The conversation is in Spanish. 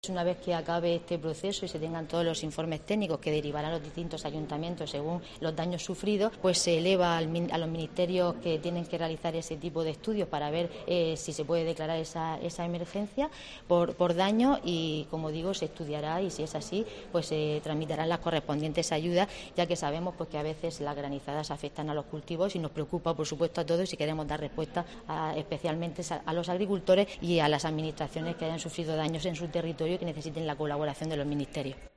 Una vez que acabe este proceso y se tengan todos los informes técnicos que derivarán los distintos ayuntamientos según los daños sufridos, pues se eleva a los ministerios que tienen que realizar ese tipo de estudios para ver si se puede declarar esa emergencia por daño y, como digo, se estudiará y si es así, pues se tramitarán las correspondientes ayudas, ya que sabemos pues que a veces las granizadas afectan a los cultivos y nos preocupa, por supuesto, a todos y queremos dar respuesta especialmente a los agricultores y a las administraciones que hayan sufrido daños en su territorio y que necesiten la colaboración de los ministerios.